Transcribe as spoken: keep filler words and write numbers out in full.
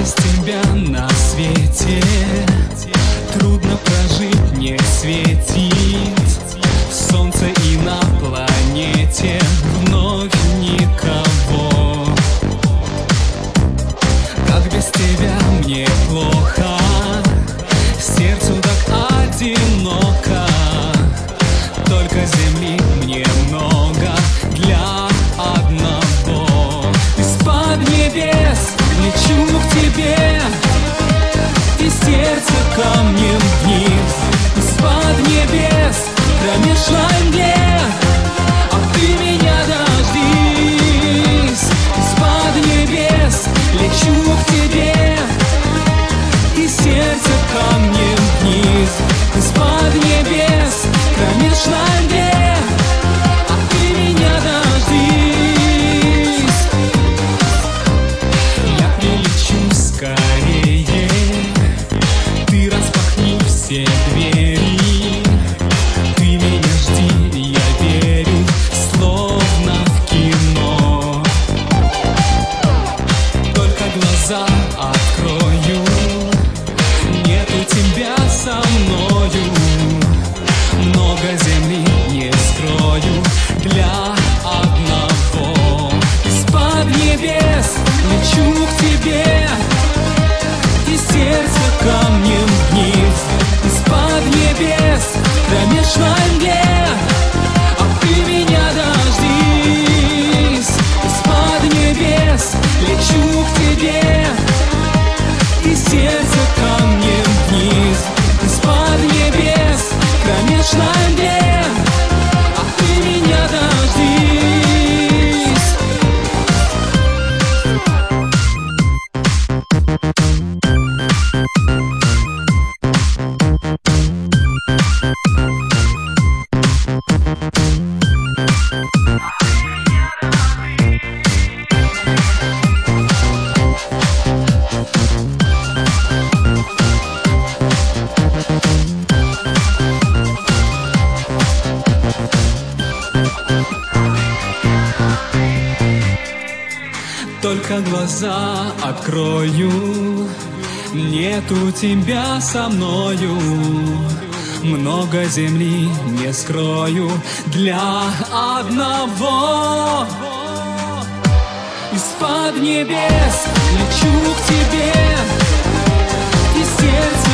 без тебя на свете трудно прожить, не светит солнце и на планете вновь никого. Как без тебя мне плохо, сердцу так одиноко. Только земли мне много для одного. Из-под небес лечу к тебе, и сердце камнем вниз. Из-под небес промешай мне, а ты меня дождись. Из-под небес лечу к тебе, и сердце камнем вниз. Из-под небес промешай мне, а ты меня дождись. Я прилечу скорее, ты распахни все двери. Ты меня жди, я верю, словно в кино. Только глаза открою, нету тебя со мною. Много земли не скрою для одного. Из-под небес лечу к тебе, и сердце камнем вниз. Из-под небес промешай мне, а ты меня дождись. Из-под небес лечу к тебе, и сердце камнем вниз. Из-под небес промешай мне, а ты меня дождись. Только глаза открою, нету тебя со мною. Много земли не скрою для одного. Из-под небес лечу к тебе, и сердце